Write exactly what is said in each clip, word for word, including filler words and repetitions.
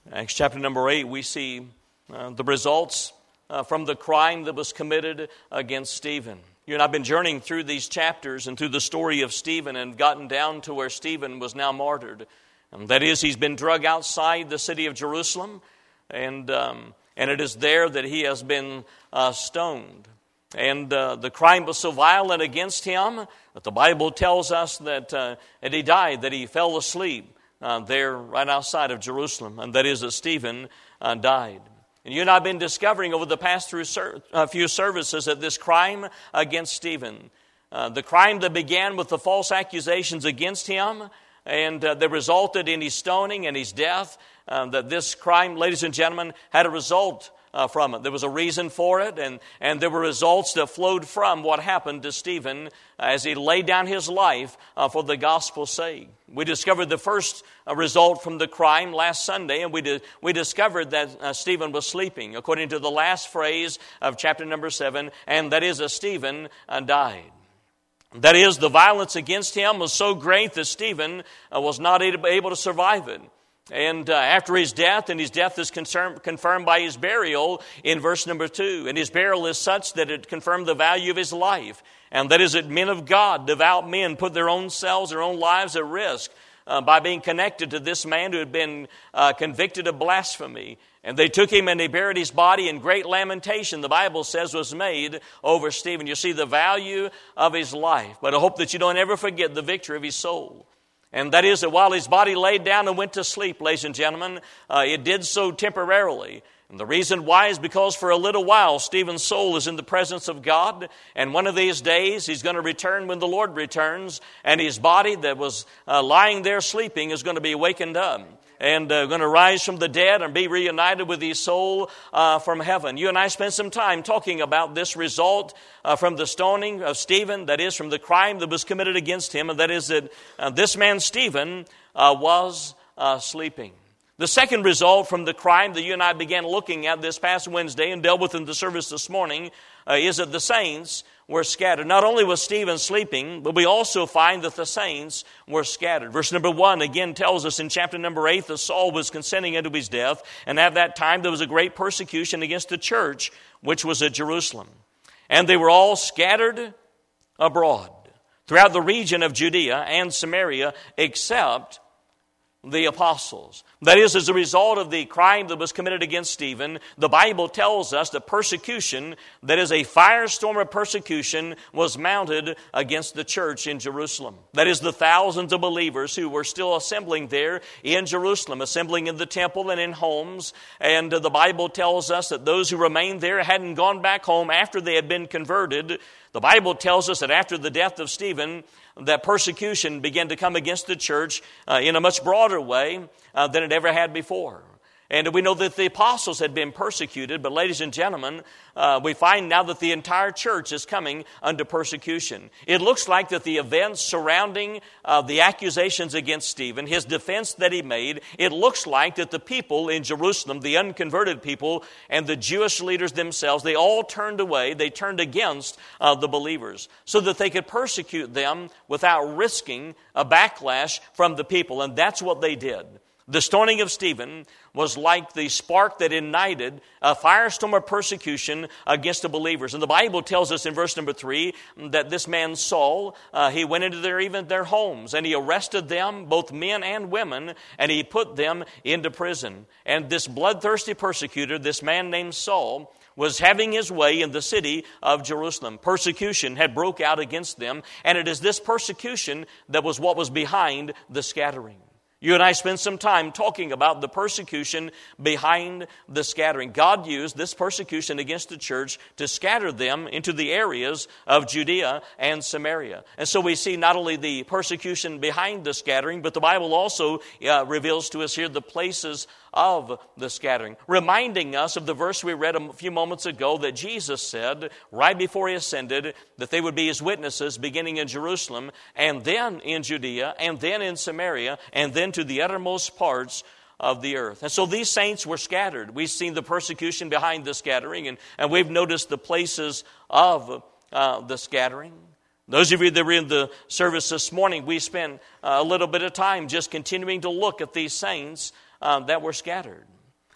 Acts chapter number eight, we see uh, the results uh, from the crime that was committed against Stephen. You and I have been journeying through these chapters and through the story of Stephen and gotten down to where Stephen was now martyred. And that is, he's been dragged outside the city of Jerusalem, and um, and it is there that he has been uh, stoned. And uh, the crime was so violent against him that the Bible tells us that uh, that he died, that he fell asleep uh, there right outside of Jerusalem. And that is that Stephen uh, died. And you and I have been discovering over the past through ser- uh, few services that this crime against Stephen, uh, the crime that began with the false accusations against him, and uh, that resulted in his stoning and his death, uh, that this crime, ladies and gentlemen, had a result Uh, from it. There was a reason for it, and, and there were results that flowed from what happened to Stephen as he laid down his life uh, for the gospel's sake. We discovered the first uh, result from the crime last Sunday, and we di- we discovered that uh, Stephen was sleeping, according to the last phrase of chapter number seven, and that is that Stephen uh, died. That is, the violence against him was so great that Stephen uh, was not able to survive it. And uh, after his death, and his death is concern, confirmed by his burial in verse number two. And his burial is such that it confirmed the value of his life. And that is that men of God, devout men, put their own selves, their own lives at risk uh, by being connected to this man who had been uh, convicted of blasphemy. And they took him and they buried his body, and great lamentation, the Bible says, was made over Stephen. You see the value of his life. But I hope that you don't ever forget the victory of his soul. And that is that while his body laid down and went to sleep, ladies and gentlemen, uh, it did so temporarily. And the reason why is because for a little while, Stephen's soul is in the presence of God. And one of these days, he's going to return when the Lord returns. And his body that was uh, lying there sleeping is going to be awakened up. And uh, going to rise from the dead and be reunited with his soul uh, from heaven. You and I spent some time talking about this result uh, from the stoning of Stephen, that is, from the crime that was committed against him, and that is that uh, this man Stephen uh, was uh, sleeping. The second result from the crime that you and I began looking at this past Wednesday and dealt with in the service this morning uh, is that the saints were scattered. Not only was Stephen sleeping, but we also find that the saints were scattered. Verse number one again tells us in chapter number eight that Saul was consenting unto his death, and at that time there was a great persecution against the church, which was at Jerusalem. And they were all scattered abroad throughout the region of Judea and Samaria, except the apostles. That is, as a result of the crime that was committed against Stephen, the Bible tells us that persecution, that is a firestorm of persecution, was mounted against the church in Jerusalem. That is, the thousands of believers who were still assembling there in Jerusalem, assembling in the temple and in homes. And the Bible tells us that those who remained there hadn't gone back home after they had been converted. The Bible tells us that after the death of Stephen, that persecution began to come against the church uh, in a much broader way uh, than it ever had before. And we know that the apostles had been persecuted, but ladies and gentlemen, uh, we find now that the entire church is coming under persecution. It looks like that the events surrounding uh, the accusations against Stephen, his defense that he made, it looks like that the people in Jerusalem, the unconverted people, and the Jewish leaders themselves, they all turned away, they turned against uh, the believers, so that they could persecute them without risking a backlash from the people, and that's what they did. The stoning of Stephen was like the spark that ignited a firestorm of persecution against the believers. And the Bible tells us in verse number three that this man Saul, uh, he went into their even their homes, and he arrested them, both men and women, and he put them into prison. And this bloodthirsty persecutor, this man named Saul, was having his way in the city of Jerusalem. Persecution had broke out against them, and it is this persecution that was what was behind the scattering. You and I spent some time talking about the persecution behind the scattering. God used this persecution against the church to scatter them into the areas of Judea and Samaria. And so we see not only the persecution behind the scattering, but the Bible also uh, reveals to us here the places of the scattering, reminding us of the verse we read a few moments ago that Jesus said right before he ascended that they would be his witnesses beginning in Jerusalem and then in Judea and then in Samaria and then to the uttermost parts of the earth. And so these saints were scattered. We've seen the persecution behind the scattering, and, and we've noticed the places of uh, the scattering. Those of you that were in the service this morning, we spent a little bit of time just continuing to look at these saints uh, that were scattered.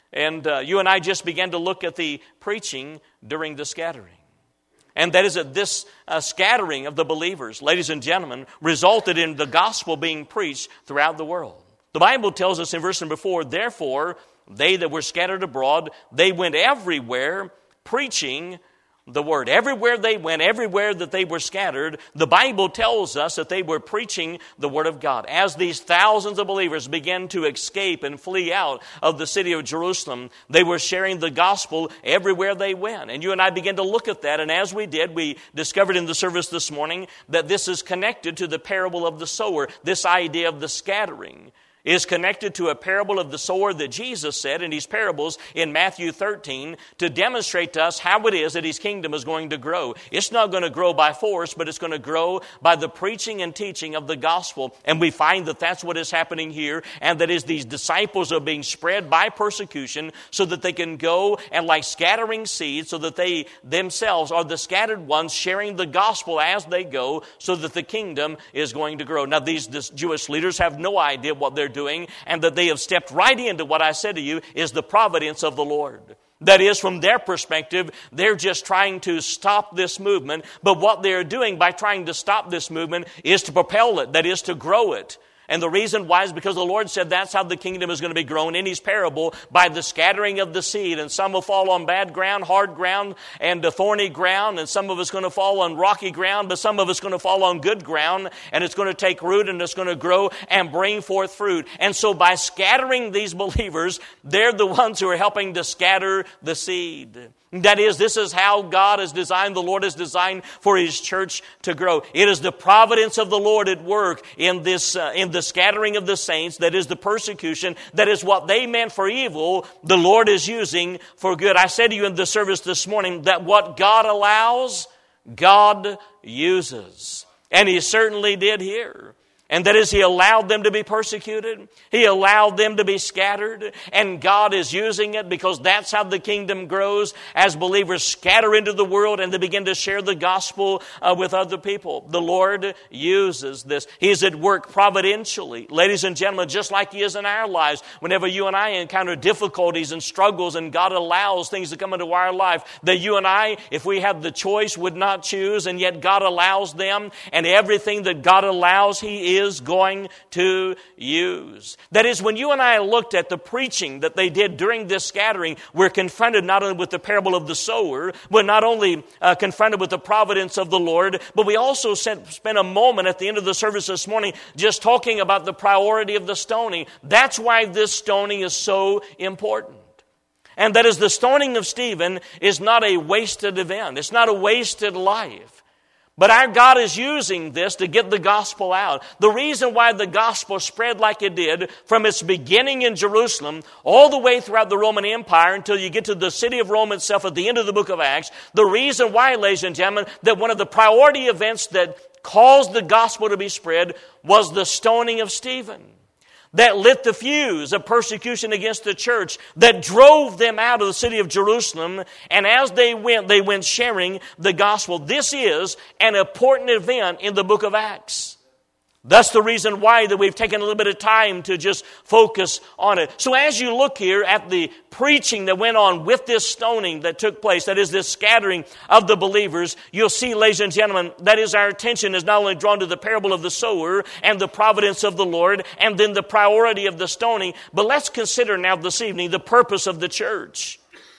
And uh, you and I just began to look at the preaching during the scattering. And that is that this uh, scattering of the believers, ladies and gentlemen, resulted in the gospel being preached throughout the world. The Bible tells us in verse number four, therefore, they that were scattered abroad, they went everywhere preaching the word. Everywhere they went, everywhere that they were scattered, the Bible tells us that they were preaching the word of God. As these thousands of believers began to escape and flee out of the city of Jerusalem, they were sharing the gospel everywhere they went. And you and I began to look at that, and as we did, we discovered in the service this morning that this is connected to the parable of the sower. This idea of the scattering is connected to a parable of the sower that Jesus said in these parables in Matthew thirteen to demonstrate to us how it is that His kingdom is going to grow. It's not going to grow by force, but it's going to grow by the preaching and teaching of the gospel. And we find that that's what is happening here, and that is these disciples are being spread by persecution so that they can go and like scattering seeds, so that they themselves are the scattered ones sharing the gospel as they go, so that the kingdom is going to grow. Now these this Jewish leaders have no idea what they're doing, and that they have stepped right into what I said to you is the providence of the Lord. That is, from their perspective, they're just trying to stop this movement, but what they're doing by trying to stop this movement is to propel it, that is, to grow it. And the reason why is because the Lord said that's how the kingdom is going to be grown in His parable, by the scattering of the seed. And some will fall on bad ground, hard ground, and thorny ground. And some of it's going to fall on rocky ground, but some of it's going to fall on good ground. And it's going to take root, and it's going to grow and bring forth fruit. And so by scattering these believers, they're the ones who are helping to scatter the seed. That is, this is how God has designed, the Lord has designed for His church to grow. It is the providence of the Lord at work in this, uh, in the scattering of the saints, that is the persecution, that is what they meant for evil, the Lord is using for good. I said to you in the service this morning that what God allows, God uses. And He certainly did here. And that is, He allowed them to be persecuted. He allowed them to be scattered. And God is using it because that's how the kingdom grows, as believers scatter into the world and they begin to share the gospel uh, with other people. The Lord uses this. He is at work providentially. Ladies and gentlemen, just like He is in our lives, whenever you and I encounter difficulties and struggles and God allows things to come into our life that you and I, if we had the choice, would not choose, and yet God allows them, and everything that God allows, He is going to use. That is, when you and I looked at the preaching that they did during this scattering, we're confronted not only with the parable of the sower, we're not only uh, confronted with the providence of the Lord, but we also sent, spent a moment at the end of the service this morning just talking about the priority of the stoning. That's why this stoning is so important. And that is, the stoning of Stephen is not a wasted event. It's not a wasted life. But our God is using this to get the gospel out. The reason why the gospel spread like it did from its beginning in Jerusalem all the way throughout the Roman Empire until you get to the city of Rome itself at the end of the book of Acts, the reason why, ladies and gentlemen, that one of the priority events that caused the gospel to be spread was the stoning of Stephen. That lit the fuse of persecution against the church, that drove them out of the city of Jerusalem. And as they went, they went sharing the gospel. This is an important event in the book of Acts. That's the reason why that we've taken a little bit of time to just focus on it. So as you look here at the preaching that went on with this stoning that took place, that is this scattering of the believers, you'll see, ladies and gentlemen, that is, our attention is not only drawn to the parable of the sower and the providence of the Lord and then the priority of the stoning, but let's consider now this evening the purpose of the church.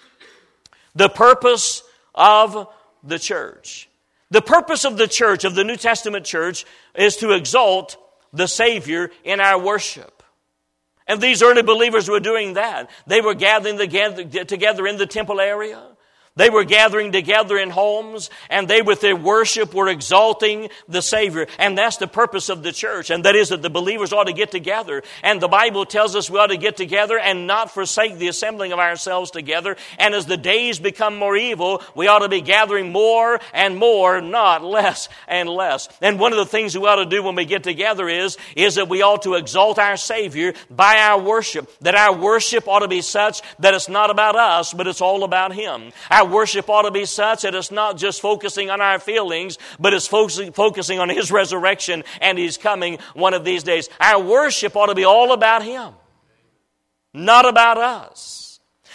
The purpose of the church. The purpose of the church, of the New Testament church, is to exalt the Savior in our worship. And these early believers were doing that. They were gathering together in the temple area. They were gathering together in homes, and they with their worship were exalting the Savior. And that's the purpose of the church. And that is that the believers ought to get together. And the Bible tells us we ought to get together and not forsake the assembling of ourselves together. And as the days become more evil, we ought to be gathering more and more, not less and less. And one of the things we ought to do when we get together is, is that we ought to exalt our Savior by our worship. That our worship ought to be such that it's not about us, but it's all about Him. Our worship ought to be such that it's not just focusing on our feelings, but it's focusing on His resurrection and His coming one of these days. Our worship ought to be all about Him, not about us.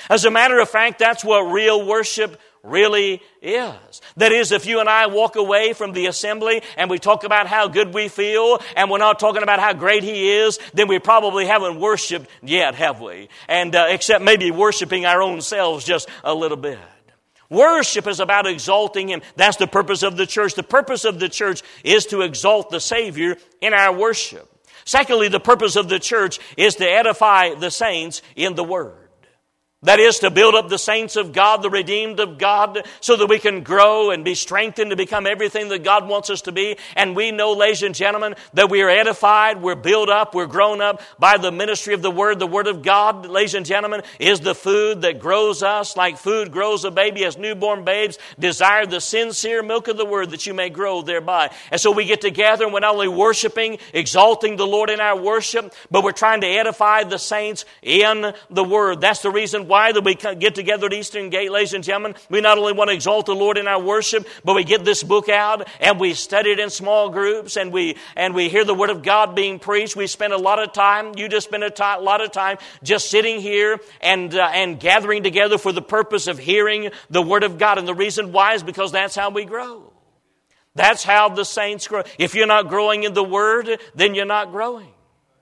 As a matter of fact, that's what real worship really is. That is, if you and I walk away from the assembly and we talk about how good we feel and we're not talking about how great He is, then we probably haven't worshiped yet, have we? And uh, except maybe worshiping our own selves just a little bit. Worship is about exalting Him. That's the purpose of the church. The purpose of the church is to exalt the Savior in our worship. Secondly, the purpose of the church is to edify the saints in the Word. That is, to build up the saints of God, the redeemed of God, so that we can grow and be strengthened to become everything that God wants us to be. And we know, ladies and gentlemen, that we are edified, we're built up, we're grown up by the ministry of the Word. The Word of God, ladies and gentlemen, is the food that grows us like food grows a baby. As newborn babes desire the sincere milk of the Word, that you may grow thereby. And so we get together and we're not only worshiping, exalting the Lord in our worship, but we're trying to edify the saints in the Word. That's the reason why that we get together at Eastern Gate, ladies and gentlemen. We not only want to exalt the Lord in our worship, but we get this book out and we study it in small groups and we and we hear the Word of God being preached. We spend a lot of time, you just spend a t- lot of time just sitting here and, uh, and gathering together for the purpose of hearing the Word of God. And the reason why is because that's how we grow. That's how the saints grow. If you're not growing in the Word, then you're not growing.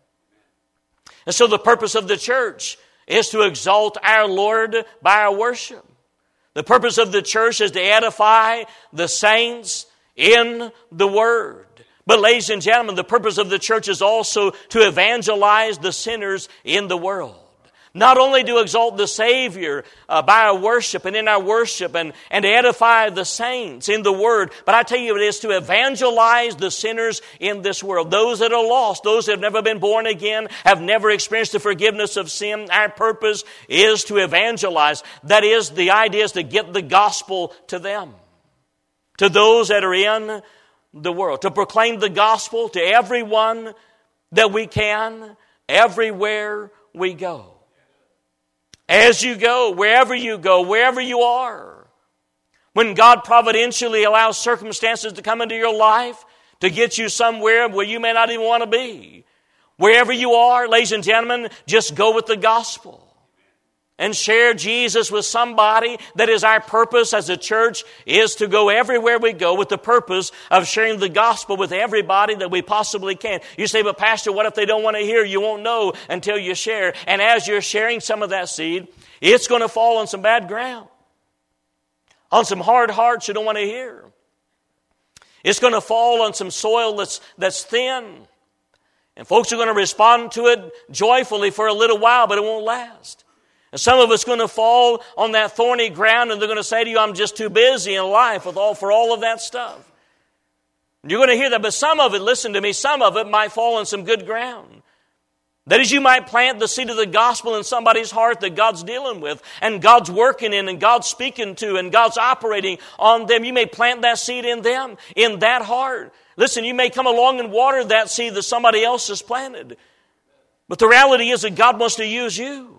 And so the purpose of the church is to exalt our Lord by our worship. The purpose of the church is to edify the saints in the Word. But ladies and gentlemen, the purpose of the church is also to evangelize the sinners in the world. Not only to exalt the Savior uh, by our worship and in our worship and, and to edify the saints in the Word, but I tell you it is to evangelize the sinners in this world. Those that are lost, those that have never been born again, have never experienced the forgiveness of sin. Our purpose is to evangelize. That is, the idea is to get the gospel to them, to those that are in the world, to proclaim the gospel to everyone that we can, everywhere we go. As you go, wherever you go, wherever you are, when God providentially allows circumstances to come into your life to get you somewhere where you may not even want to be, wherever you are, ladies and gentlemen, just go with the gospel and share Jesus with somebody. That is our purpose as a church, is to go everywhere we go with the purpose of sharing the gospel with everybody that we possibly can. You say, but Pastor, what if they don't want to hear? You won't know until you share. And as you're sharing some of that seed, it's going to fall on some bad ground, on some hard hearts you don't want to hear. It's going to fall on some soil that's, that's thin. And folks are going to respond to it joyfully for a little while, but it won't last. And some of us are going to fall on that thorny ground and they're going to say to you, I'm just too busy in life with all for all of that stuff. And you're going to hear that, but some of it, listen to me, some of it might fall on some good ground. That is, you might plant the seed of the gospel in somebody's heart that God's dealing with and God's working in and God's speaking to and God's operating on them. You may plant that seed in them, in that heart. Listen, you may come along and water that seed that somebody else has planted. But the reality is that God wants to use you.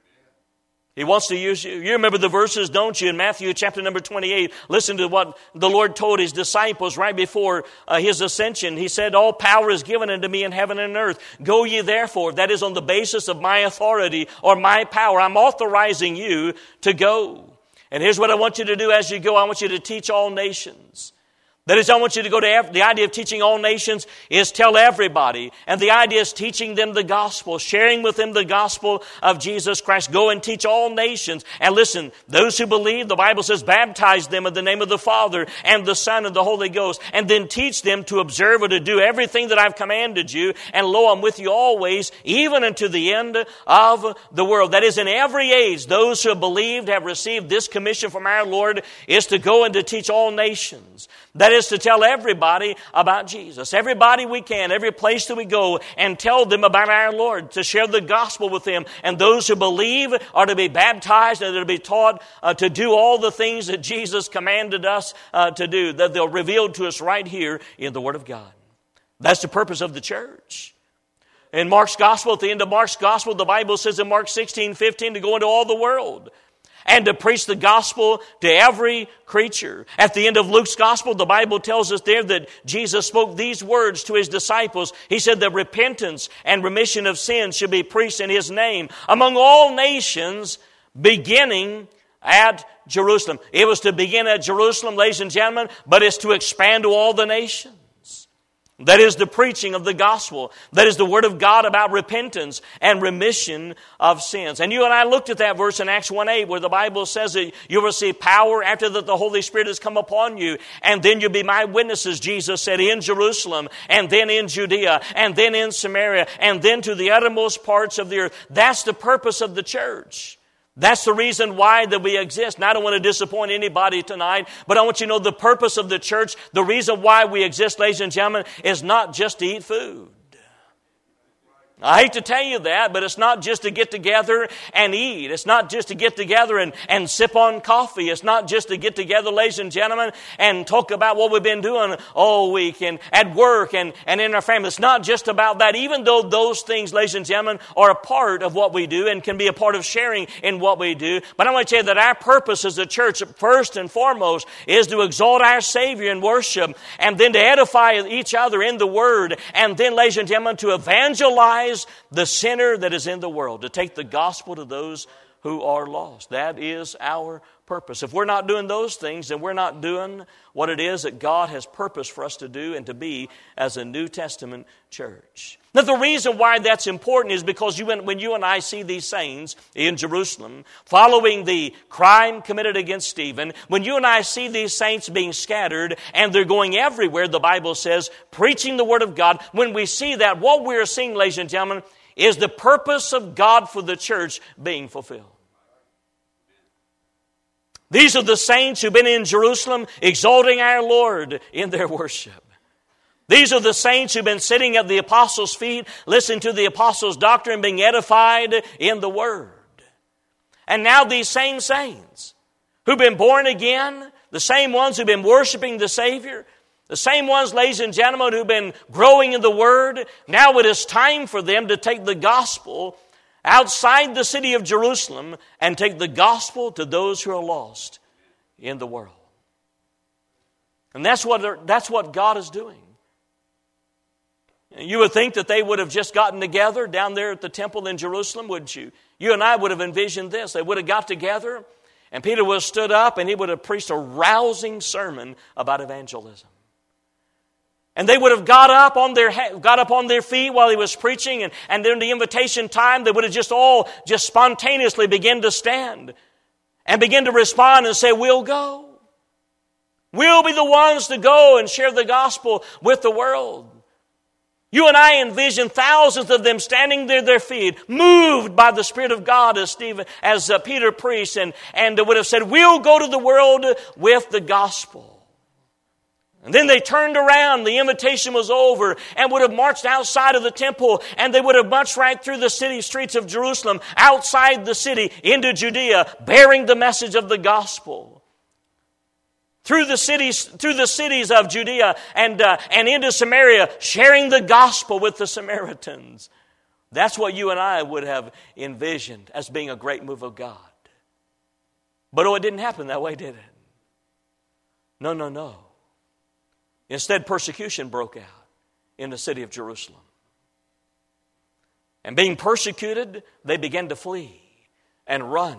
He wants to use you. You remember the verses, don't you, in Matthew chapter number twenty-eight. Listen to what the Lord told His disciples right before uh, His ascension. He said, all power is given unto me in heaven and earth. Go ye therefore. That is on the basis of my authority or my power. I'm authorizing you to go. And here's what I want you to do as you go. I want you to teach all nations. That is, I want you to go to, every, the idea of teaching all nations is tell everybody. And the idea is teaching them the gospel, sharing with them the gospel of Jesus Christ. Go and teach all nations. And listen, those who believe, the Bible says, baptize them in the name of the Father and the Son and the Holy Ghost. And then teach them to observe or to do everything that I've commanded you. And lo, I'm with you always, even unto the end of the world. That is, in every age, those who have believed have received this commission from our Lord is to go and to teach all nations. That is to tell everybody about Jesus. Everybody we can, every place that we go, and tell them about our Lord, to share the gospel with them. And those who believe are to be baptized and to be taught uh, to do all the things that Jesus commanded us uh, to do, that they're revealed to us right here in the Word of God. That's the purpose of the church. In Mark's gospel, at the end of Mark's gospel, the Bible says in Mark sixteen fifteen to go into all the world and to preach the gospel to every creature. At the end of Luke's gospel, the Bible tells us there that Jesus spoke these words to His disciples. He said that repentance and remission of sins should be preached in His name among all nations, beginning at Jerusalem. It was to begin at Jerusalem, ladies and gentlemen, but it's to expand to all the nations. That is the preaching of the gospel. That is the word of God about repentance and remission of sins. And you and I looked at that verse in Acts one eight where the Bible says that you will receive power after that the Holy Spirit has come upon you. And then you'll be my witnesses, Jesus said, in Jerusalem, and then in Judea, and then in Samaria, and then to the uttermost parts of the earth. That's the purpose of the church. That's the reason why that we exist. And I don't want to disappoint anybody tonight, but I want you to know the purpose of the church, the reason why we exist, ladies and gentlemen, is not just to eat food. I hate to tell you that, but it's not just to get together and eat. It's not just to get together and, and sip on coffee. It's not just to get together, ladies and gentlemen, and talk about what we've been doing all week and at work and, and in our family. It's not just about that, even though those things, ladies and gentlemen, are a part of what we do and can be a part of sharing in what we do. But I want to tell you that our purpose as a church, first and foremost, is to exalt our Savior in worship, and then to edify each other in the Word, and then, ladies and gentlemen, to evangelize the sinner that is in the world, to take the gospel to those who are lost. That is our purpose. If we're not doing those things, then we're not doing what it is that God has purposed for us to do and to be as a New Testament church. Now, the reason why that's important is because you, when you and I see these saints in Jerusalem following the crime committed against Stephen, when you and I see these saints being scattered and they're going everywhere, the Bible says, preaching the Word of God, when we see that, what we're seeing, ladies and gentlemen, is the purpose of God for the church being fulfilled. These are the saints who've been in Jerusalem exalting our Lord in their worship. These are the saints who've been sitting at the apostles' feet, listening to the apostles' doctrine, being edified in the Word. And now these same saints who've been born again, the same ones who've been worshiping the Savior, the same ones, ladies and gentlemen, who've been growing in the Word, now it is time for them to take the gospel outside the city of Jerusalem and take the gospel to those who are lost in the world. And that's what, that's what God is doing. You would think that they would have just gotten together down there at the temple in Jerusalem, wouldn't you? You and I would have envisioned this. They would have got together, and Peter would have stood up, and he would have preached a rousing sermon about evangelism. And they would have got up on their got up on their feet while he was preaching, and, and during the invitation time, they would have just all just spontaneously begin to stand and begin to respond and say, "We'll go. We'll be the ones to go and share the gospel with the world." You and I envision thousands of them standing there at their feet, moved by the Spirit of God as Stephen, as uh, Peter preached, and, and would have said, "We'll go to the world with the gospel." And then they turned around, the invitation was over, and would have marched outside of the temple, and they would have marched right through the city streets of Jerusalem, outside the city, into Judea, bearing the message of the gospel. Through the cities, through the cities of Judea and, uh, and into Samaria, sharing the gospel with the Samaritans. That's what you and I would have envisioned as being a great move of God. But oh, it didn't happen that way, did it? No, no, no. Instead, persecution broke out in the city of Jerusalem. And being persecuted, they began to flee and run.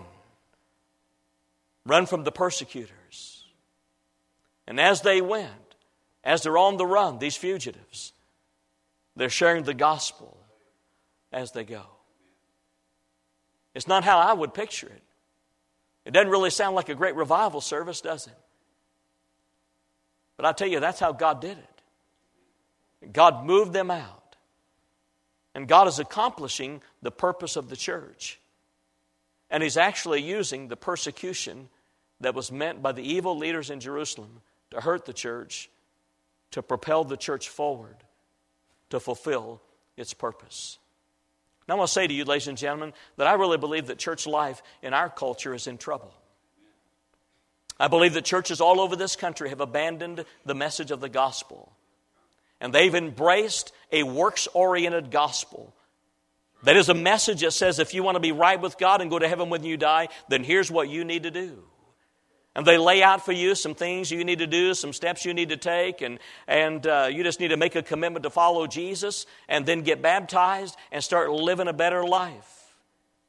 Run from the persecutors. And as they went, as they're on the run, these fugitives, they're sharing the gospel as they go. It's not how I would picture it. It doesn't really sound like a great revival service, does it? But I tell you, that's how God did it. God moved them out. And God is accomplishing the purpose of the church. And He's actually using the persecution that was meant by the evil leaders in Jerusalem to hurt the church, to propel the church forward, to fulfill its purpose. Now I want to say to you, ladies and gentlemen, that I really believe that church life in our culture is in trouble. I believe that churches all over this country have abandoned the message of the gospel. And they've embraced a works-oriented gospel. That is a message that says if you want to be right with God and go to heaven when you die, then here's what you need to do. And they lay out for you some things you need to do, some steps you need to take, and, and uh, you just need to make a commitment to follow Jesus and then get baptized and start living a better life.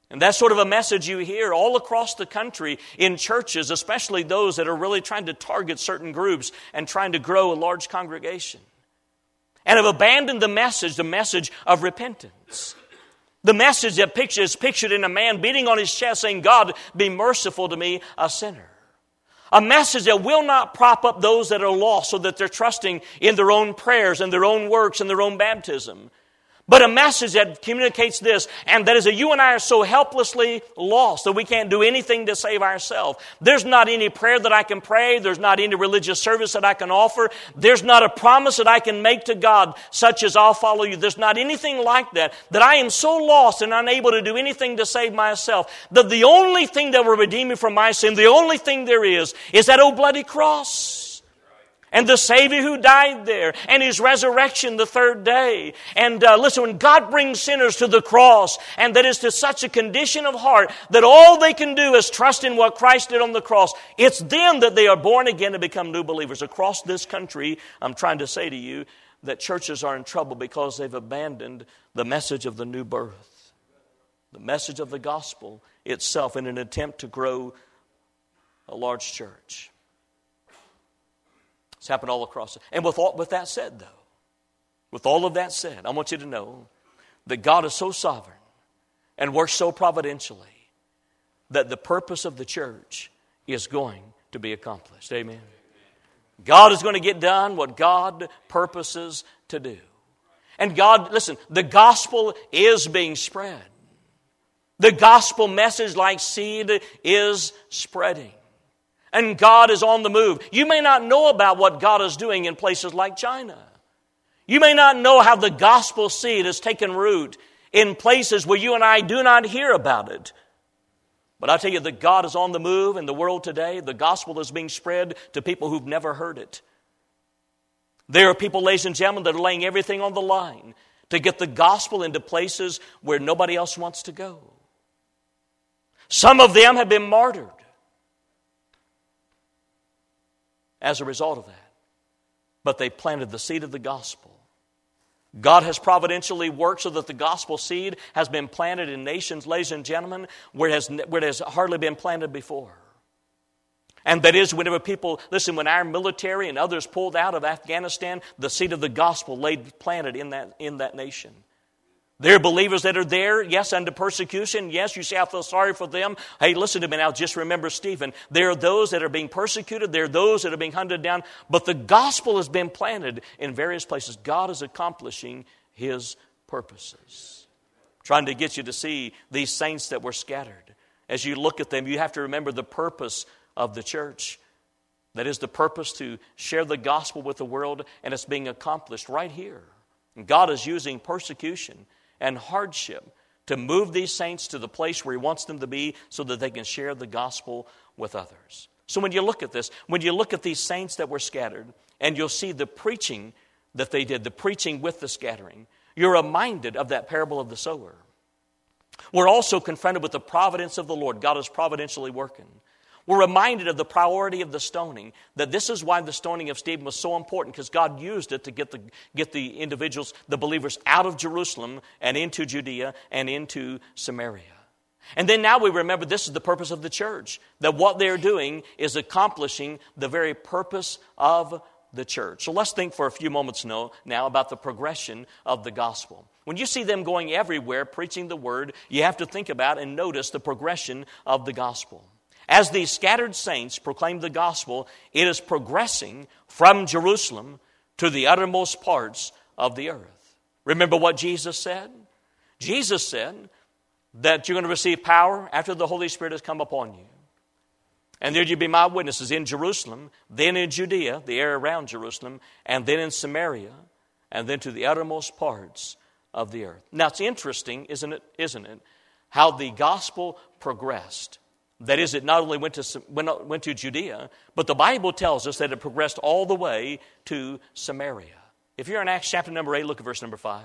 And that's sort of a message you hear all across the country in churches, especially those that are really trying to target certain groups and trying to grow a large congregation. And have abandoned the message, the message of repentance. The message that is pictured in a man beating on his chest saying, God, be merciful to me, a sinner. A message that will not prop up those that are lost so that they're trusting in their own prayers and their own works and their own baptism. But a message that communicates this, and that is that you and I are so helplessly lost that we can't do anything to save ourselves. There's not any prayer that I can pray. There's not any religious service that I can offer. There's not a promise that I can make to God, such as I'll follow you. There's not anything like that, that I am so lost and unable to do anything to save myself, that the only thing that will redeem me from my sin, the only thing there is, is that old bloody cross. And the Savior who died there, and His resurrection the third day. And uh, listen, when God brings sinners to the cross, and that is to such a condition of heart that all they can do is trust in what Christ did on the cross, it's then that they are born again and become new believers. Across this country, I'm trying to say to you that churches are in trouble because they've abandoned the message of the new birth, the message of the gospel itself, in an attempt to grow a large church. It's happened all across. And with all, with that said, though, with all of that said, I want you to know that God is so sovereign and works so providentially that the purpose of the church is going to be accomplished. Amen. God is going to get done what God purposes to do. And God, listen, the gospel is being spread. The gospel message, like seed, is spreading. And God is on the move. You may not know about what God is doing in places like China. You may not know how the gospel seed has taken root in places where you and I do not hear about it. But I tell you that God is on the move in the world today. The gospel is being spread to people who've never heard it. There are people, ladies and gentlemen, that are laying everything on the line to get the gospel into places where nobody else wants to go. Some of them have been martyred as a result of that. But they planted the seed of the gospel. God has providentially worked so that the gospel seed has been planted in nations, ladies and gentlemen, where it has, where it has hardly been planted before. And that is whenever people, listen, when our military and others pulled out of Afghanistan, the seed of the gospel laid planted in that, in that nation. There are believers that are there, yes, under persecution. Yes, you say, I feel sorry for them. Hey, listen to me now. Just remember Stephen. There are those that are being persecuted. There are those that are being hunted down. But the gospel has been planted in various places. God is accomplishing His purposes. Trying to get you to see these saints that were scattered. As you look at them, you have to remember the purpose of the church. That is the purpose to share the gospel with the world. And it's being accomplished right here. And God is using persecution and hardship to move these saints to the place where He wants them to be so that they can share the gospel with others. So when you look at this, when you look at these saints that were scattered, and you'll see the preaching that they did, the preaching with the scattering, you're reminded of that parable of the sower. We're also confronted with the providence of the Lord. God is providentially working. We're reminded of the priority of the stoning, that this is why the stoning of Stephen was so important, because God used it to get the, get the individuals, the believers, out of Jerusalem and into Judea and into Samaria. And then now we remember this is the purpose of the church, that what they're doing is accomplishing the very purpose of the church. So let's think for a few moments now, now about the progression of the gospel. When you see them going everywhere preaching the word, you have to think about and notice the progression of the gospel. As these scattered saints proclaim the gospel, it is progressing from Jerusalem to the uttermost parts of the earth. Remember what Jesus said? Jesus said that you're going to receive power after the Holy Spirit has come upon you. And there you be my witnesses in Jerusalem, then in Judea, the area around Jerusalem, and then in Samaria, and then to the uttermost parts of the earth. Now it's interesting, isn't it, isn't it, how the gospel progressed. That is, it not only went to, went, went to Judea, but the Bible tells us that it progressed all the way to Samaria. If you're in Acts chapter number eight, look at verse number five.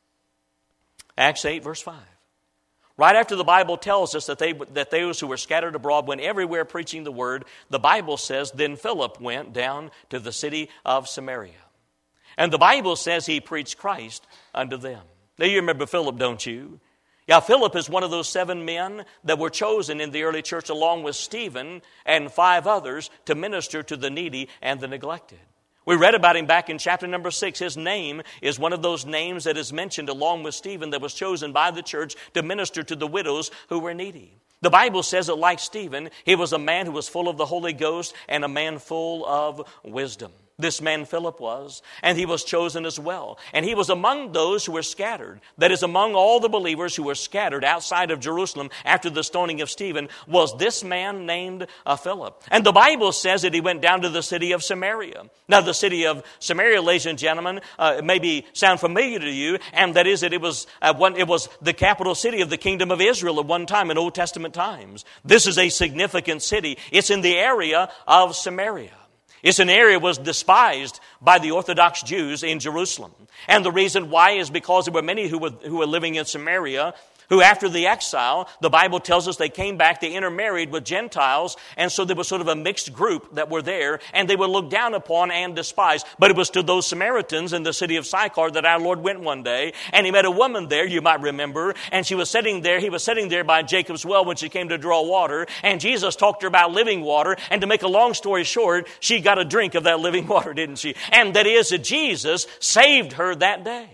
Acts eight, verse five. Right after the Bible tells us that they that those who were scattered abroad went everywhere preaching the word, the Bible says, then Philip went down to the city of Samaria. And the Bible says he preached Christ unto them. Now you remember Philip, don't you? Yeah, Philip is one of those seven men that were chosen in the early church along with Stephen and five others to minister to the needy and the neglected. We read about him back in chapter number six. His name is one of those names that is mentioned along with Stephen that was chosen by the church to minister to the widows who were needy. The Bible says that like Stephen, he was a man who was full of the Holy Ghost and a man full of wisdom. This man Philip was, and he was chosen as well. And he was among those who were scattered. That is, among all the believers who were scattered outside of Jerusalem after the stoning of Stephen, was this man named uh, Philip. And the Bible says that he went down to the city of Samaria. Now, the city of Samaria, ladies and gentlemen, uh, maybe sound familiar to you, and that is that it was uh, one, it was the capital city of the kingdom of Israel at one time in Old Testament times. This is a significant city. It's in the area of Samaria. It's an area that was despised by the Orthodox Jews in Jerusalem. And the reason why is because there were many who were, who were living in Samaria who after the exile, the Bible tells us they came back, they intermarried with Gentiles, and so there was sort of a mixed group that were there, and they were looked down upon and despised. But it was to those Samaritans in the city of Sychar that our Lord went one day, and he met a woman there, you might remember, and she was sitting there, he was sitting there by Jacob's well when she came to draw water, and Jesus talked to her about living water, and to make a long story short, she got a drink of that living water, didn't she? And that is that Jesus saved her that day.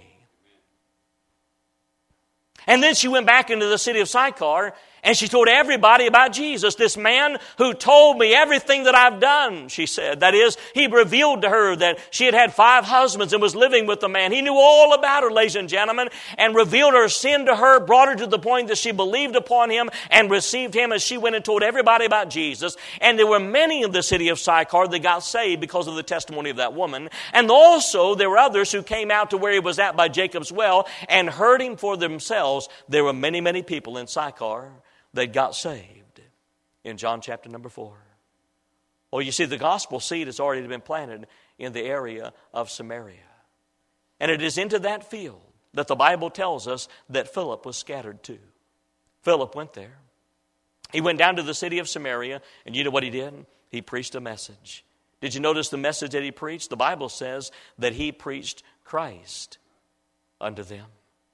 And then she went back into the city of Sychar, and she told everybody about Jesus, this man who told me everything that I've done, she said. That is, he revealed to her that she had had five husbands and was living with the man. He knew all about her, ladies and gentlemen, and revealed her sin to her, brought her to the point that she believed upon him and received him as she went and told everybody about Jesus. And there were many in the city of Sychar that got saved because of the testimony of that woman. And also there were others who came out to where he was at by Jacob's well and heard him for themselves. There were many, many people in Sychar that got saved in John chapter number four. Well, you see, the gospel seed has already been planted in the area of Samaria. And it is into that field that the Bible tells us that Philip was scattered to. Philip went there. He went down to the city of Samaria, and you know what he did? He preached a message. Did you notice the message that he preached? The Bible says that he preached Christ unto them.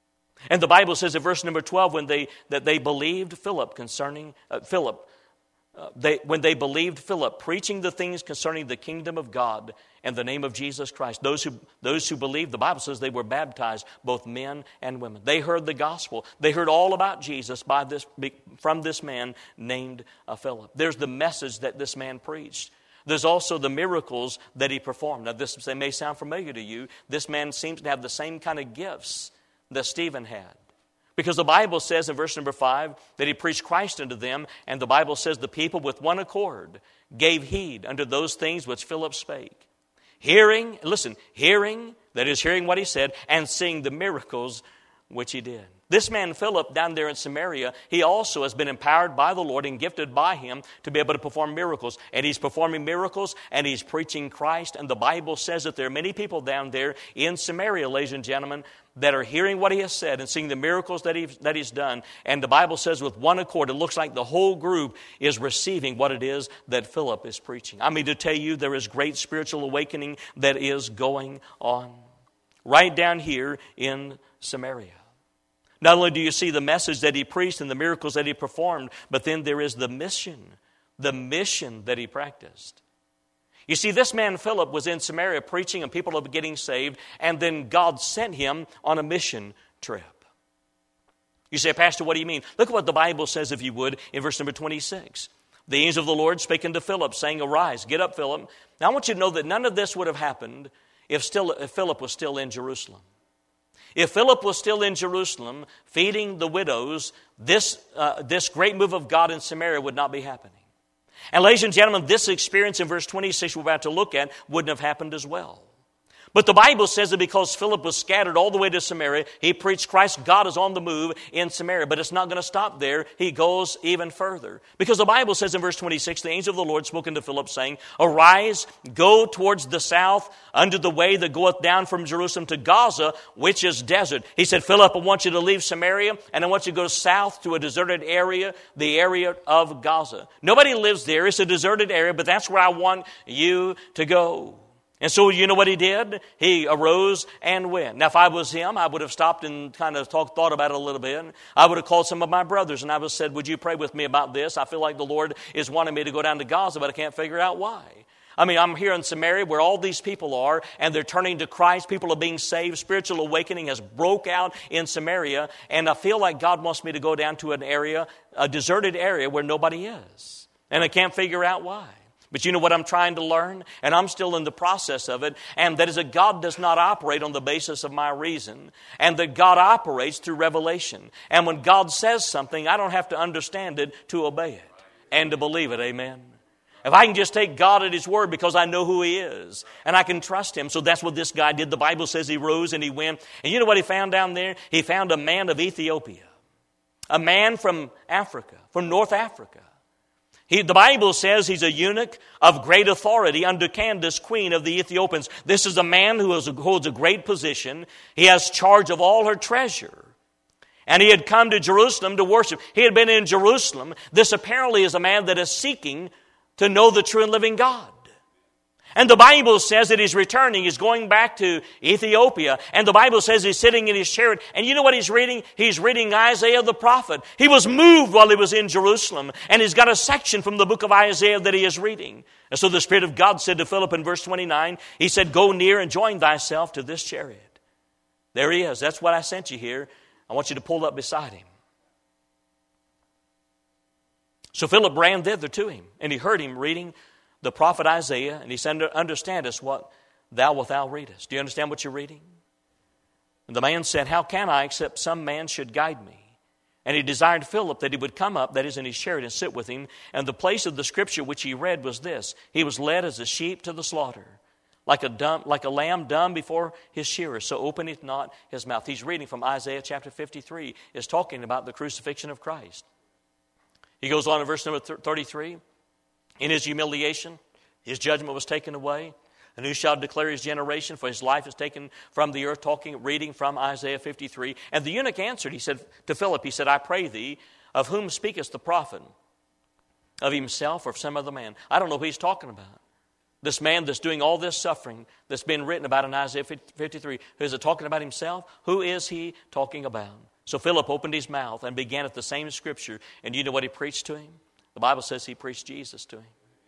And the Bible says in verse number twelve, when they that they believed Philip concerning uh, Philip, uh, they when they believed Philip preaching the things concerning the kingdom of God and the name of Jesus Christ. Those who those who believed, the Bible says they were baptized, both men and women. They heard the gospel. They heard all about Jesus by this from this man named uh, Philip. There's the message that this man preached. There's also the miracles that he performed. Now, this they may sound familiar to you. This man seems to have the same kind of gifts that Stephen had. Because the Bible says in verse number five that he preached Christ unto them, and the Bible says the people with one accord gave heed unto those things which Philip spake. Hearing, listen, hearing, that is hearing what he said, and seeing the miracles which he did. This man Philip down there in Samaria, he also has been empowered by the Lord and gifted by him to be able to perform miracles. And he's performing miracles and he's preaching Christ. And the Bible says that there are many people down there in Samaria, ladies and gentlemen, that are hearing what he has said and seeing the miracles that, he, that he's done. And the Bible says with one accord, it looks like the whole group is receiving what it is that Philip is preaching. I mean to tell you, there is great spiritual awakening that is going on right down here in Samaria. Not only do you see the message that he preached and the miracles that he performed, but then there is the mission, the mission that he practiced. You see, this man Philip was in Samaria preaching and people were getting saved, and then God sent him on a mission trip. You say, Pastor, what do you mean? Look at what the Bible says, if you would, in verse number twenty-six. The angel of the Lord spake unto Philip, saying, Arise, get up, Philip. Now I want you to know that none of this would have happened if, still, if Philip was still in Jerusalem. If Philip was still in Jerusalem feeding the widows, this, uh, this great move of God in Samaria would not be happening. And ladies and gentlemen, this experience in verse twenty-six we're about to look at wouldn't have happened as well. But the Bible says that because Philip was scattered all the way to Samaria, he preached Christ. God is on the move in Samaria. But it's not going to stop there. He goes even further. Because the Bible says in verse twenty-six, the angel of the Lord spoke unto Philip, saying, Arise, go towards the south, unto the way that goeth down from Jerusalem to Gaza, which is desert. He said, Philip, I want you to leave Samaria, and I want you to go south to a deserted area, the area of Gaza. Nobody lives there. It's a deserted area, but that's where I want you to go. And so you know what he did? He arose and went. Now, if I was him, I would have stopped and kind of talk, thought about it a little bit. I would have called some of my brothers and I would have said, would you pray with me about this? I feel like the Lord is wanting me to go down to Gaza, but I can't figure out why. I mean, I'm here in Samaria where all these people are, and they're turning to Christ. People are being saved. Spiritual awakening has broke out in Samaria, and I feel like God wants me to go down to an area, a deserted area where nobody is. And I can't figure out why. But you know what I'm trying to learn? And I'm still in the process of it. And that is that God does not operate on the basis of my reason. And that God operates through revelation. And when God says something, I don't have to understand it to obey it. And to believe it. Amen. If I can just take God at His word because I know who He is. And I can trust Him. So that's what this guy did. The Bible says he rose and he went. And you know what he found down there? He found a man of Ethiopia. A man from Africa. From North Africa. He, the Bible says he's a eunuch of great authority under Candace, queen of the Ethiopians. This is a man who, is, who holds a great position. He has charge of all her treasure. And he had come to Jerusalem to worship. He had been in Jerusalem. This apparently is a man that is seeking to know the true and living God. And the Bible says that he's returning. He's going back to Ethiopia. And the Bible says he's sitting in his chariot. And you know what he's reading? He's reading Isaiah the prophet. He was moved while he was in Jerusalem. And he's got a section from the book of Isaiah that he is reading. And so the Spirit of God said to Philip in verse twenty-nine, he said, go near and join thyself to this chariot. There he is. That's what I sent you here. I want you to pull up beside him. So Philip ran thither to him. And he heard him reading the prophet Isaiah, and he said, understand us what thou wilt thou readest. Do you understand what you're reading? And the man said, how can I, except some man should guide me? And he desired Philip that he would come up, that is in his chariot, and sit with him. And the place of the scripture which he read was this: he was led as a sheep to the slaughter, like a dumb, like a lamb dumb before his shearer, so openeth not his mouth. He's reading from Isaiah chapter fifty-three. Is talking about the crucifixion of Christ. He goes on in verse number thirty-three. In his humiliation, his judgment was taken away. And who shall declare his generation? For his life is taken from the earth, talking, reading from Isaiah fifty-three. And the eunuch answered, he said to Philip, he said, I pray thee, of whom speaketh the prophet? Of himself or of some other man? I don't know who he's talking about. This man that's doing all this suffering that's been written about in Isaiah fifty-three. Is it talking about himself? Who is he talking about? So Philip opened his mouth and began at the same scripture. And you know what he preached to him? The Bible says he preached Jesus to him.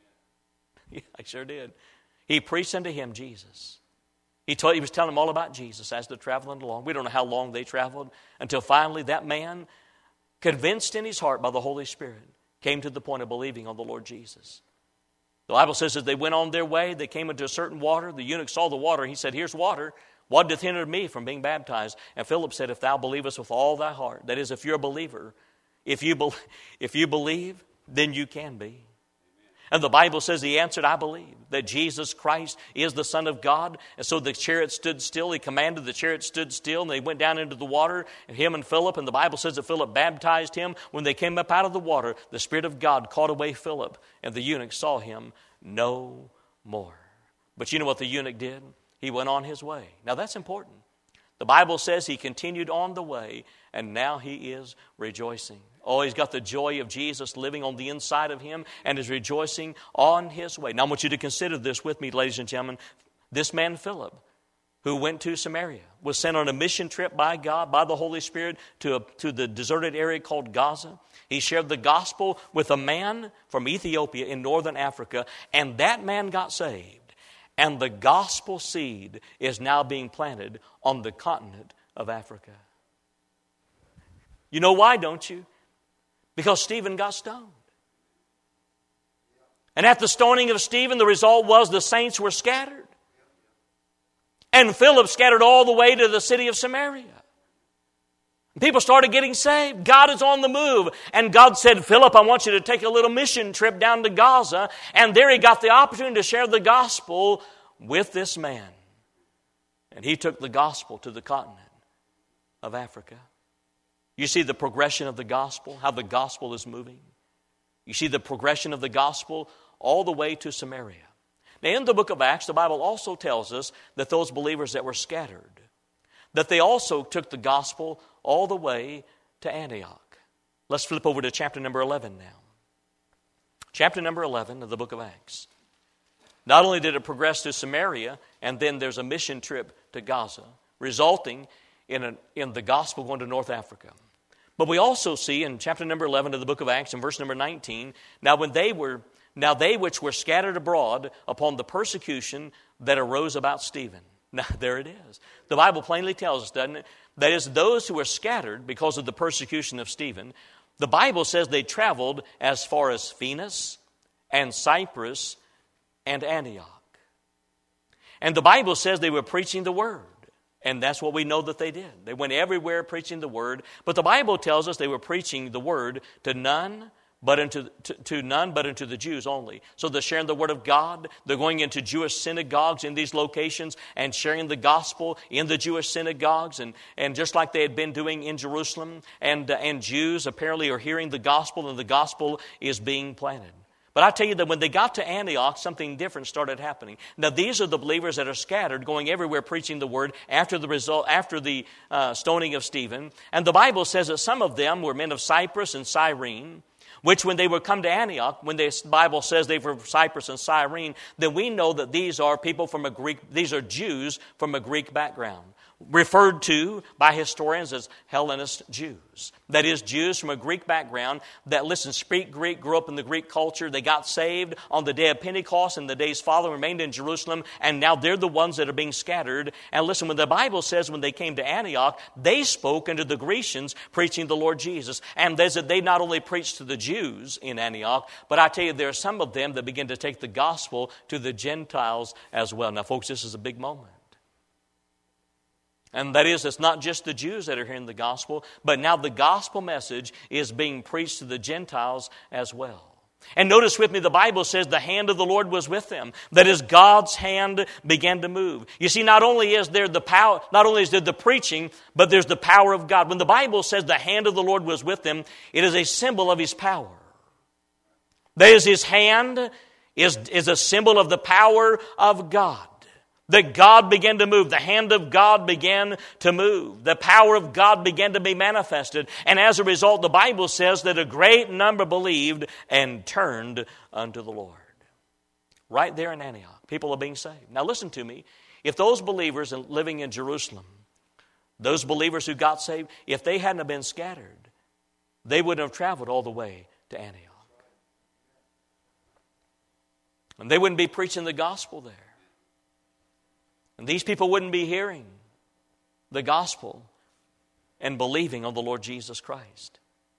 Yeah, I sure did. He preached unto him Jesus. He, told, he was telling him all about Jesus as they're traveling along. We don't know how long they traveled until finally that man, convinced in his heart by the Holy Spirit, came to the point of believing on the Lord Jesus. The Bible says as they went on their way, they came into a certain water. The eunuch saw the water. He said, here's water. What doth hinder me from being baptized? And Philip said, if thou believest with all thy heart, that is, if you're a believer, if you, be, if you believe, then you can be. And the Bible says he answered, I believe that Jesus Christ is the Son of God. And so the chariot stood still. He commanded the chariot stood still. And they went down into the water, and him and Philip. And the Bible says that Philip baptized him. When they came up out of the water, the Spirit of God caught away Philip. And the eunuch saw him no more. But you know what the eunuch did? He went on his way. Now that's important. The Bible says he continued on the way, and now he is rejoicing. Oh, he's got the joy of Jesus living on the inside of him and is rejoicing on his way. Now I want you to consider this with me, ladies and gentlemen. This man Philip, who went to Samaria, was sent on a mission trip by God, by the Holy Spirit, to, a, to the deserted area called Gaza. He shared the gospel with a man from Ethiopia in northern Africa, and that man got saved. And the gospel seed is now being planted on the continent of Africa. You know why, don't you? Because Stephen got stoned. And at the stoning of Stephen, the result was the saints were scattered. And Philip scattered all the way to the city of Samaria. People started getting saved. God is on the move. And God said, Philip, I want you to take a little mission trip down to Gaza. And there he got the opportunity to share the gospel with this man. And he took the gospel to the continent of Africa. You see the progression of the gospel, how the gospel is moving. You see the progression of the gospel all the way to Samaria. Now in the book of Acts, the Bible also tells us that those believers that were scattered, that they also took the gospel all the way to Antioch. Let's flip over to chapter number eleven now. Chapter number eleven of the book of Acts. Not only did it progress to Samaria, and then there's a mission trip to Gaza, resulting in, a, in the gospel going to North Africa. But we also see in chapter number eleven of the book of Acts, in verse number nineteen, now when they were, now they which were scattered abroad upon the persecution that arose about Stephen. Now there it is. The Bible plainly tells us, doesn't it? That is, those who were scattered because of the persecution of Stephen, the Bible says they traveled as far as Phoenix and Cyprus and Antioch. And the Bible says they were preaching the word. And that's what we know that they did. They went everywhere preaching the word. But the Bible tells us they were preaching the word to none but unto to, to none but unto the Jews only. So they're sharing the word of God. They're going into Jewish synagogues in these locations and sharing the gospel in the Jewish synagogues. And, and just like they had been doing in Jerusalem. And, uh, and Jews apparently are hearing the gospel, and the gospel is being planted. But I tell you that when they got to Antioch, something different started happening. Now, these are the believers that are scattered, going everywhere preaching the word after the result, after the uh, stoning of Stephen. And the Bible says that some of them were men of Cyprus and Cyrene, which when they were come to Antioch, when the Bible says they were from Cyprus and Cyrene, then we know that these are people from a Greek, these are Jews from a Greek background, referred to by historians as Hellenist Jews. That is, Jews from a Greek background that, listen, speak Greek, grew up in the Greek culture. They got saved on the day of Pentecost and the days following, remained in Jerusalem, and now they're the ones that are being scattered. And listen, when the Bible says when they came to Antioch, they spoke unto the Grecians, preaching the Lord Jesus. And there's a, they not only preached to the Jews in Antioch, but I tell you, there are some of them that begin to take the gospel to the Gentiles as well. Now, folks, this is a big moment. And that is, it's not just the Jews that are hearing the gospel, but now the gospel message is being preached to the Gentiles as well. And notice with me, the Bible says the hand of the Lord was with them. That is, God's hand began to move. You see, not only is there the power, not only is there the preaching, but there's the power of God. When the Bible says the hand of the Lord was with them, it is a symbol of His power. That is, His hand is, is a symbol of the power of God. That God began to move. The hand of God began to move. The power of God began to be manifested. And as a result, the Bible says that a great number believed and turned unto the Lord. Right there in Antioch, people are being saved. Now listen to me. If those believers living in Jerusalem, those believers who got saved, if they hadn't have been scattered, they wouldn't have traveled all the way to Antioch. And they wouldn't be preaching the gospel there. And these people wouldn't be hearing the gospel and believing on the Lord Jesus Christ.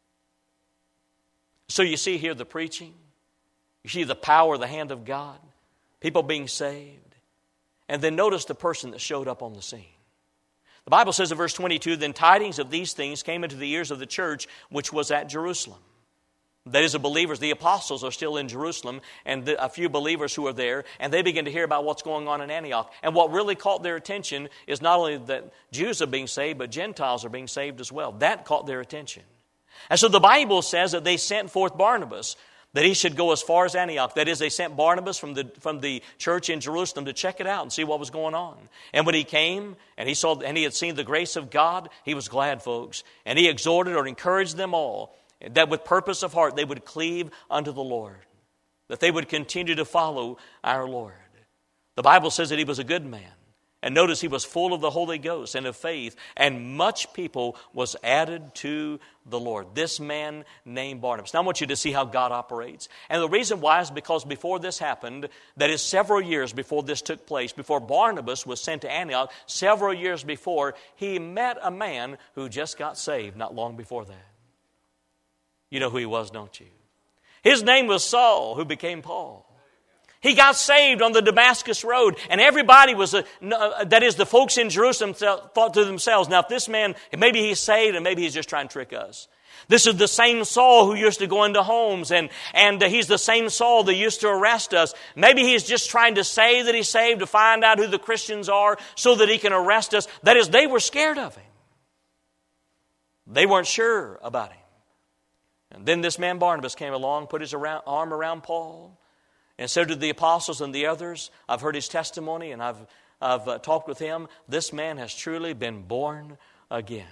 So you see here the preaching. You see the power of the hand of God. People being saved. And then notice the person that showed up on the scene. The Bible says in verse twenty-two, then tidings of these things came into the ears of the church which was at Jerusalem. That is, the believers, the apostles are still in Jerusalem, and the, a few believers who are there, and they begin to hear about what's going on in Antioch. And what really caught their attention is not only that Jews are being saved, but Gentiles are being saved as well. That caught their attention. And so the Bible says that they sent forth Barnabas, that he should go as far as Antioch. That is, they sent Barnabas from the from the church in Jerusalem to check it out and see what was going on. And when he came and he saw and he had seen the grace of God, he was glad, folks. And he exhorted or encouraged them all that with purpose of heart they would cleave unto the Lord, that they would continue to follow our Lord. The Bible says that he was a good man. And notice he was full of the Holy Ghost and of faith, and much people was added to the Lord. This man named Barnabas. Now I want you to see how God operates. And the reason why is because before this happened, that is several years before this took place, before Barnabas was sent to Antioch, several years before, he met a man who just got saved not long before that. You know who he was, don't you? His name was Saul, who became Paul. He got saved on the Damascus road, and everybody was, a, that is, the folks in Jerusalem thought to themselves, now if this man, maybe he's saved and maybe he's just trying to trick us. This is the same Saul who used to go into homes, and, and he's the same Saul that used to arrest us. Maybe he's just trying to say that he's saved to find out who the Christians are so that he can arrest us. That is, they were scared of him. They weren't sure about him. And then this man Barnabas came along, put his around, arm around Paul, and so did the apostles and the others. I've heard his testimony, and I've, I've uh, talked with him. This man has truly been born again.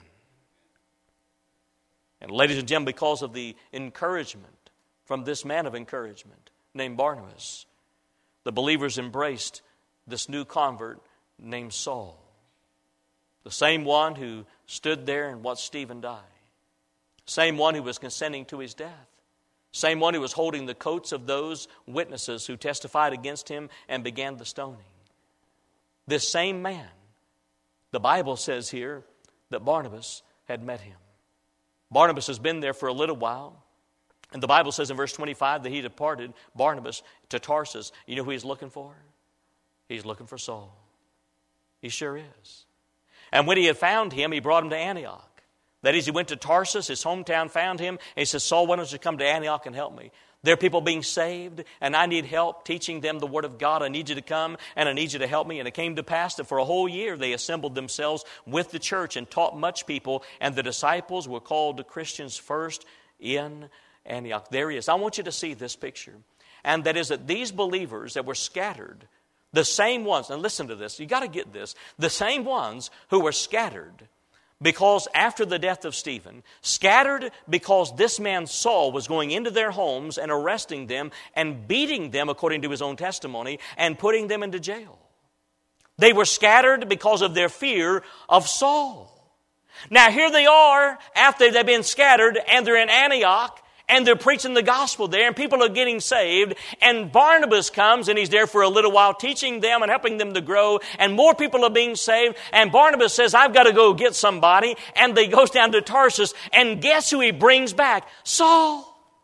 And ladies and gentlemen, because of the encouragement from this man of encouragement named Barnabas, the believers embraced this new convert named Saul. The same one who stood there and watched Stephen die. Same one who was consenting to his death. Same one who was holding the coats of those witnesses who testified against him and began the stoning. This same man, the Bible says here that Barnabas had met him. Barnabas has been there for a little while. And the Bible says in verse twenty-five that he departed, Barnabas, to Tarsus. You know who he's looking for? He's looking for Saul. He sure is. And when he had found him, he brought him to Antioch. That is, he went to Tarsus, his hometown, found him, and he said, Saul, why don't you come to Antioch and help me? There are people being saved, and I need help teaching them the Word of God. I need you to come, and I need you to help me. And it came to pass that for a whole year they assembled themselves with the church and taught much people, and the disciples were called to Christians first in Antioch. There he is. I want you to see this picture. And that is that these believers that were scattered, the same ones, and listen to this, you got to get this, the same ones who were scattered because after the death of Stephen, scattered because this man Saul was going into their homes and arresting them and beating them according to his own testimony and putting them into jail. They were scattered because of their fear of Saul. Now here they are after they've been scattered and they're in Antioch. And they're preaching the gospel there, and people are getting saved. And Barnabas comes, and he's there for a little while, teaching them and helping them to grow. And more people are being saved. And Barnabas says, I've got to go get somebody. And he goes down to Tarsus, and guess who he brings back? Saul.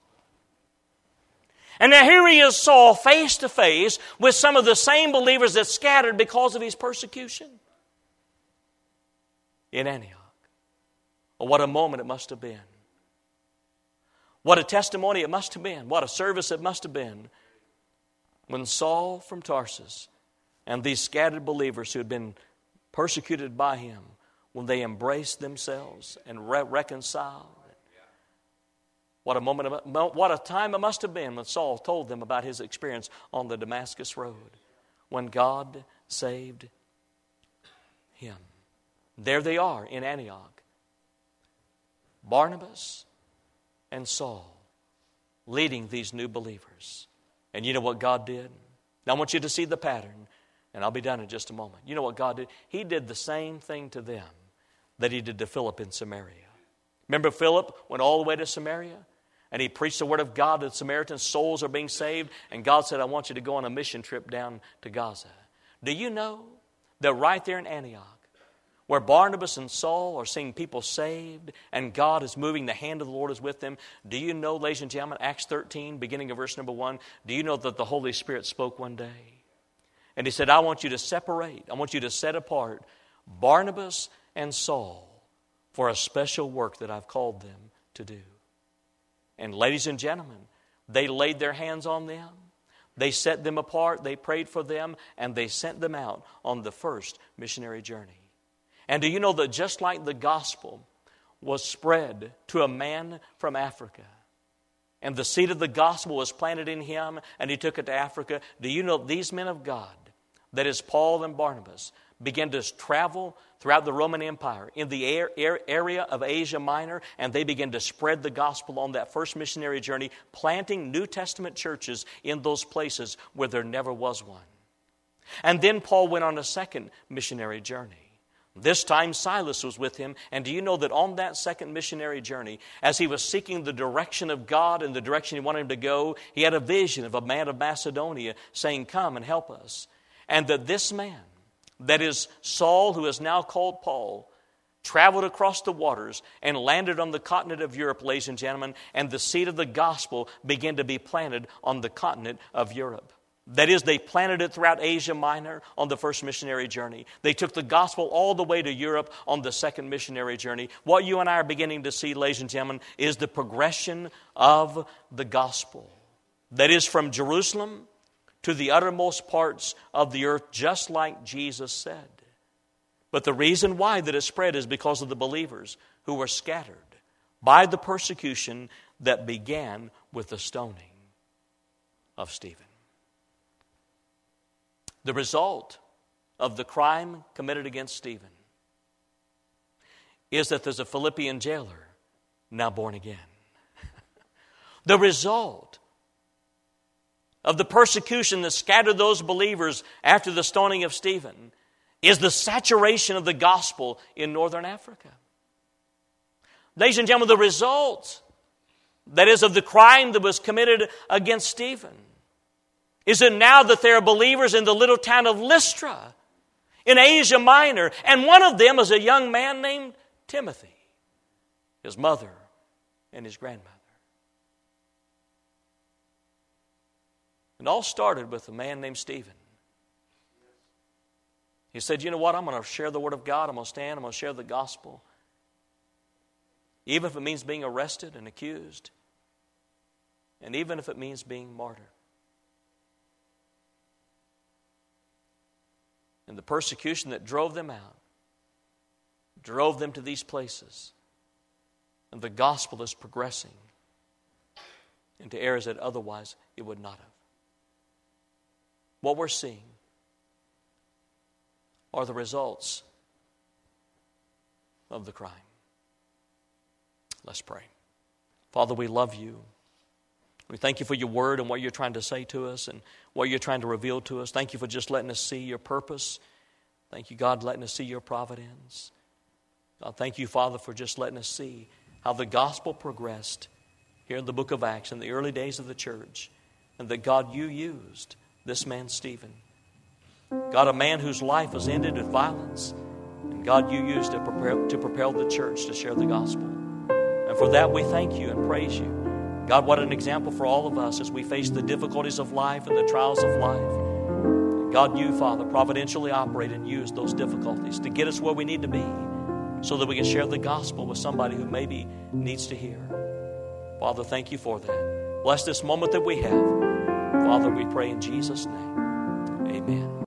And now here he is, Saul, face to face with some of the same believers that scattered because of his persecution in Antioch. Oh, what a moment it must have been. What a testimony it must have been. What a service it must have been when Saul from Tarsus and these scattered believers who had been persecuted by him, when they embraced themselves and re- reconciled. What a moment, of, what a time it must have been when Saul told them about his experience on the Damascus road when God saved him. There they are in Antioch. Barnabas and Saul leading these new believers. And you know what God did? Now I want you to see the pattern, and I'll be done in just a moment. You know what God did? He did the same thing to them that he did to Philip in Samaria. Remember Philip went all the way to Samaria, and he preached the word of God to the Samaritans. Souls are being saved, and God said, I want you to go on a mission trip down to Gaza. Do you know that right there in Antioch, where Barnabas and Saul are seeing people saved and God is moving, the hand of the Lord is with them. Do you know, ladies and gentlemen, Acts thirteen, beginning of verse number one, do you know that the Holy Spirit spoke one day? And he said, I want you to separate, I want you to set apart Barnabas and Saul for a special work that I've called them to do. And ladies and gentlemen, they laid their hands on them. They set them apart, they prayed for them, and they sent them out on the first missionary journey. And do you know that just like the gospel was spread to a man from Africa, and the seed of the gospel was planted in him, and he took it to Africa, do you know these men of God, that is Paul and Barnabas, began to travel throughout the Roman Empire in the air, air, area of Asia Minor, and they began to spread the gospel on that first missionary journey, planting New Testament churches in those places where there never was one. And then Paul went on a second missionary journey. This time Silas was with him, and do you know that on that second missionary journey, as he was seeking the direction of God and the direction he wanted him to go, he had a vision of a man of Macedonia saying, come and help us. And that this man, that is Saul, who is now called Paul, traveled across the waters and landed on the continent of Europe, ladies and gentlemen, and the seed of the gospel began to be planted on the continent of Europe. That is, they planted it throughout Asia Minor on the first missionary journey. They took the gospel all the way to Europe on the second missionary journey. What you and I are beginning to see, ladies and gentlemen, is the progression of the gospel. That is, from Jerusalem to the uttermost parts of the earth, just like Jesus said. But the reason why that it spread is because of the believers who were scattered by the persecution that began with the stoning of Stephen. The result of the crime committed against Stephen is that there's a Philippian jailer now born again. The result of the persecution that scattered those believers after the stoning of Stephen is the saturation of the gospel in northern Africa. Ladies and gentlemen, the result, that is, of the crime that was committed against Stephen, is that now that there are believers in the little town of Lystra in Asia Minor, and one of them is a young man named Timothy, his mother and his grandmother. It all started with a man named Stephen. He said, you know what, I'm going to share the Word of God, I'm going to stand, I'm going to share the gospel. Even if it means being arrested and accused, and even if it means being martyred. And the persecution that drove them out, drove them to these places. And the gospel is progressing into areas that otherwise it would not have. What we're seeing are the results of the crime. Let's pray. Father, we love you. We thank you for your word and what you're trying to say to us and what you're trying to reveal to us. Thank you for just letting us see your purpose. Thank you, God, letting us see your providence. God, thank you, Father, for just letting us see how the gospel progressed here in the book of Acts in the early days of the church, and that, God, you used this man Stephen. God, a man whose life was ended with violence, and God, you used it to propel, to propel the church to share the gospel. And for that we thank you and praise you. God, what an example for all of us as we face the difficulties of life and the trials of life. God, you, Father, providentially operate and use those difficulties to get us where we need to be so that we can share the gospel with somebody who maybe needs to hear. Father, thank you for that. Bless this moment that we have. Father, we pray in Jesus' name.